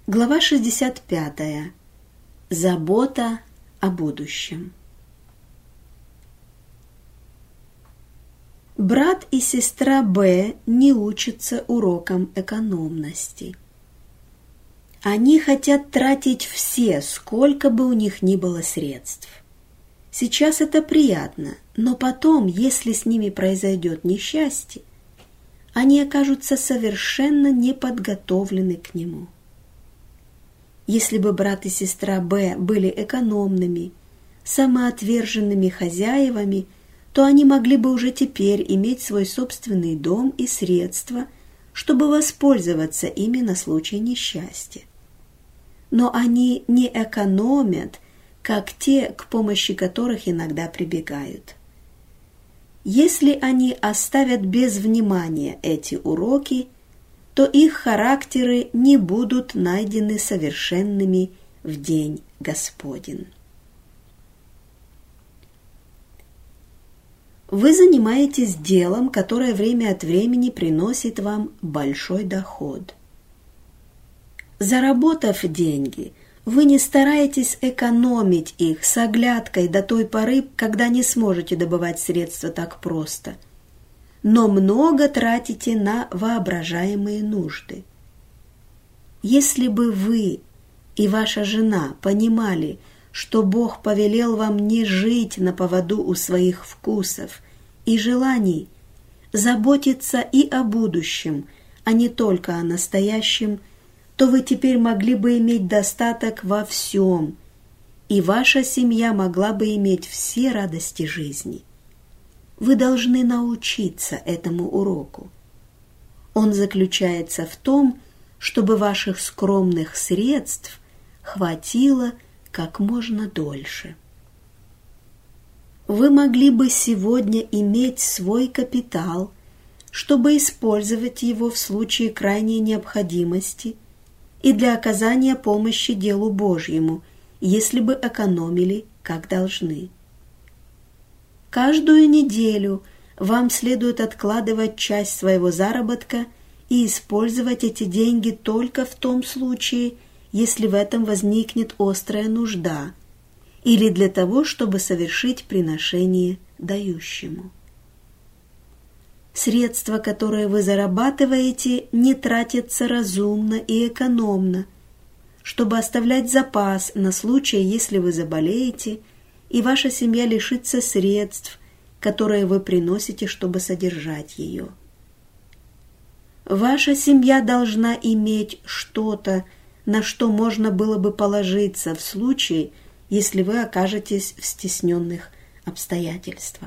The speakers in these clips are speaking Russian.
Глава 65. Забота о будущем. Брат и сестра Б не учатся урокам экономности. Они хотят тратить все, сколько бы у них ни было средств. Сейчас это приятно, но потом, если с ними произойдет несчастье, они окажутся совершенно неподготовлены к нему. Если бы брат и сестра Б были экономными, самоотверженными хозяевами, то они могли бы уже теперь иметь свой собственный дом и средства, чтобы воспользоваться ими на случай несчастья. Но они не экономят, как те, к помощи которых иногда прибегают. Если они оставят без внимания эти уроки, то их характеры не будут найдены совершенными в день Господень. Вы занимаетесь делом, которое время от времени приносит вам большой доход. Заработав деньги, вы не стараетесь экономить их с оглядкой до той поры, когда не сможете добывать средства так просто, но много тратите на воображаемые нужды. Если бы вы и ваша жена понимали, что Бог повелел вам не жить на поводу у своих вкусов и желаний, заботиться и о будущем, а не только о настоящем, то вы теперь могли бы иметь достаток во всем, и ваша семья могла бы иметь все радости жизни. Вы должны научиться этому уроку. Он заключается в том, чтобы ваших скромных средств хватило как можно дольше. Вы могли бы сегодня иметь свой капитал, чтобы использовать его в случае крайней необходимости и для оказания помощи делу Божьему, если бы экономили, как должны. Каждую неделю вам следует откладывать часть своего заработка и использовать эти деньги только в том случае, если в этом возникнет острая нужда, или для того, чтобы совершить приношение дающему. Средства, которые вы зарабатываете, не тратятся разумно и экономно, чтобы оставлять запас на случай, если вы заболеете, и ваша семья лишится средств, которые вы приносите, чтобы содержать ее. Ваша семья должна иметь что-то, на что можно было бы положиться в случае, если вы окажетесь в стесненных обстоятельствах.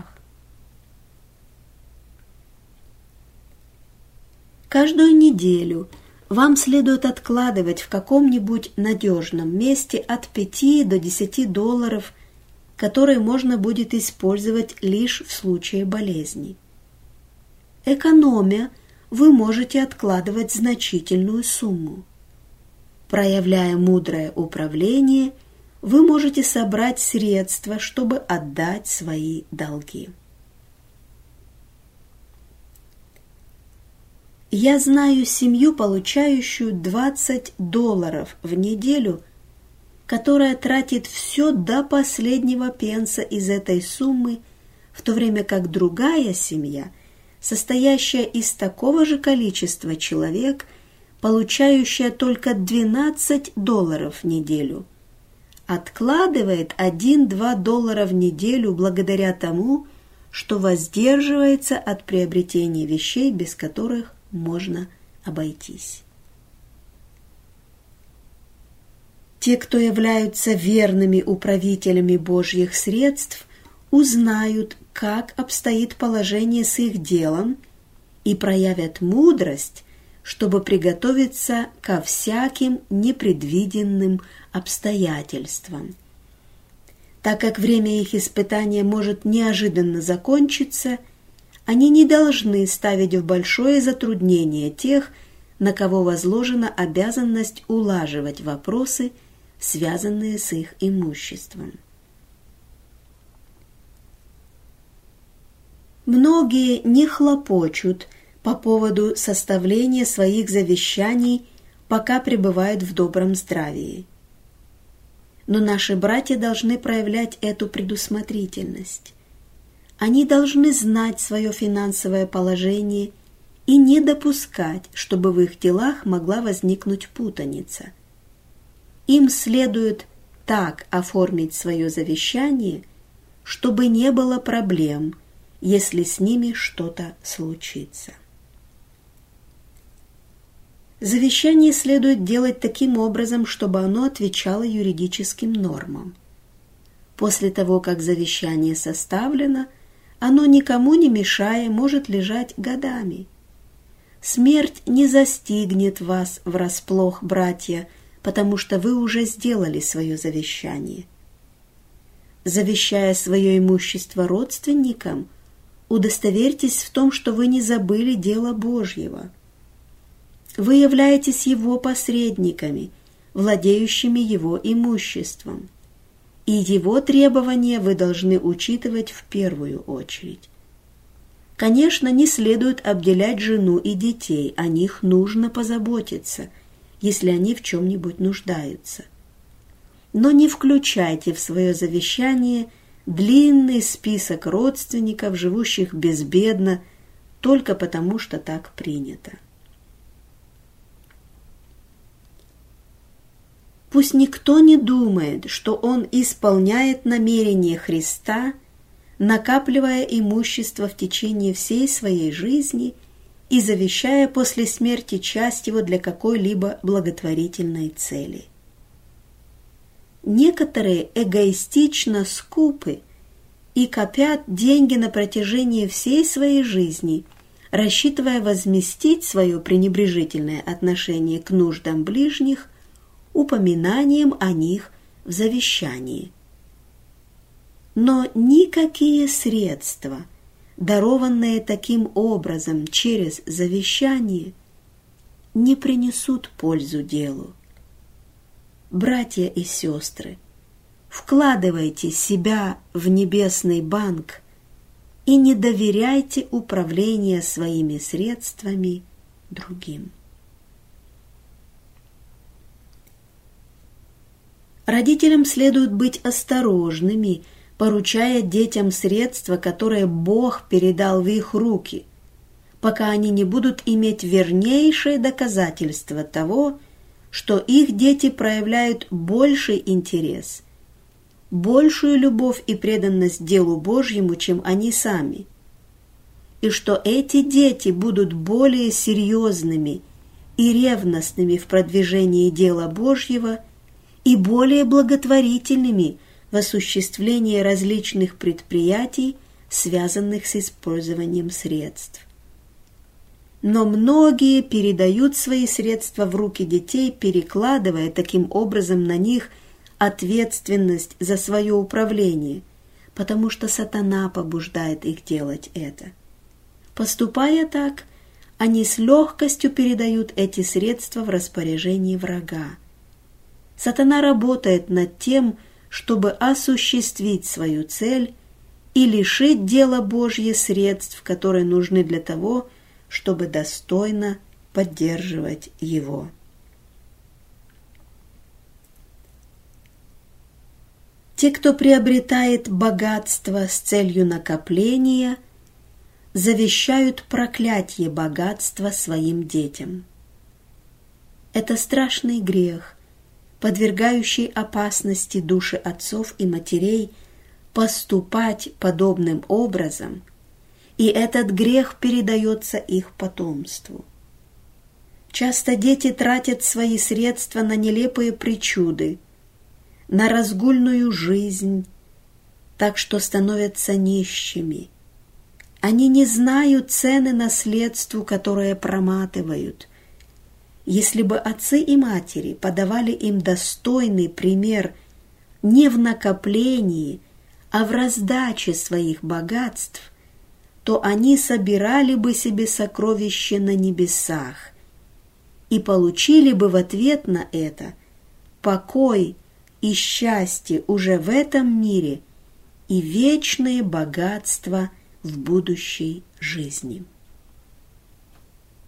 Каждую неделю вам следует откладывать в каком-нибудь надежном месте от 5 до 10 долларов, которые можно будет использовать лишь в случае болезни. Экономя, вы можете откладывать значительную сумму. Проявляя мудрое управление, вы можете собрать средства, чтобы отдать свои долги. Я знаю семью, получающую 20 долларов в неделю, которая тратит все до последнего пенса из этой суммы, в то время как другая семья, состоящая из такого же количества человек, получающая только 12 долларов в неделю, откладывает 1-2 доллара в неделю благодаря тому, что воздерживается от приобретения вещей, без которых можно обойтись. Те, кто являются верными управителями Божьих средств, узнают, как обстоит положение с их делом, и проявят мудрость, чтобы приготовиться ко всяким непредвиденным обстоятельствам. Так как время их испытания может неожиданно закончиться, они не должны ставить в большое затруднение тех, на кого возложена обязанность улаживать вопросы, связанные с их имуществом. Многие не хлопочут по поводу составления своих завещаний пока пребывают в добром здравии. Но наши братья должны проявлять эту предусмотрительность. Они должны знать свое финансовое положение и не допускать, чтобы в их делах могла возникнуть путаница. Им следует так оформить свое завещание, чтобы не было проблем, если с ними что-то случится. Завещание следует делать таким образом, чтобы оно отвечало юридическим нормам. После того, как завещание составлено, оно никому не мешая может лежать годами. Смерть не застигнет вас врасплох, братья, потому что вы уже сделали свое завещание. Завещая свое имущество родственникам, удостоверьтесь в том, что вы не забыли дело Божьего. Вы являетесь его посредниками, владеющими его имуществом, и его требования вы должны учитывать в первую очередь. Конечно, не следует обделять жену и детей, о них нужно позаботиться, если они в чем-нибудь нуждаются. Но не включайте в свое завещание длинный список родственников, живущих безбедно, только потому, что так принято. Пусть никто не думает, что он исполняет намерение Христа, накапливая имущество в течение всей своей жизни и завещая после смерти часть его для какой-либо благотворительной цели. Некоторые эгоистично скупы и копят деньги на протяжении всей своей жизни, рассчитывая возместить свое пренебрежительное отношение к нуждам ближних упоминанием о них в завещании. Но никакие средства, дарованные таким образом через завещание, не принесут пользу делу. Братья и сестры, вкладывайте себя в небесный банк и не доверяйте управление своими средствами другим. Родителям следует быть осторожными, поручая детям средства, которые Бог передал в их руки, пока они не будут иметь вернейшее доказательство того, что их дети проявляют больший интерес, большую любовь и преданность делу Божьему, чем они сами, и что эти дети будут более серьезными и ревностными в продвижении дела Божьего и более благотворительными в осуществлении различных предприятий, связанных с использованием средств. Но многие передают свои средства в руки детей, перекладывая таким образом на них ответственность за свое управление, потому что сатана побуждает их делать это. Поступая так, они с легкостью передают эти средства в распоряжение врага. Сатана работает над тем, чтобы осуществить свою цель и лишить дела Божье средств, которые нужны для того, чтобы достойно поддерживать его. Те, кто приобретает богатство с целью накопления, завещают проклятие богатства своим детям. Это страшный грех, подвергающий опасности души отцов и матерей поступать подобным образом, и этот грех передается их потомству. Часто дети тратят свои средства на нелепые причуды, на разгульную жизнь, так что становятся нищими. Они не знают цены наследству, которое проматывают. Если бы отцы и матери подавали им достойный пример не в накоплении, а в раздаче своих богатств, то они собирали бы себе сокровища на небесах и получили бы в ответ на это покой и счастье уже в этом мире и вечное богатство в будущей жизни.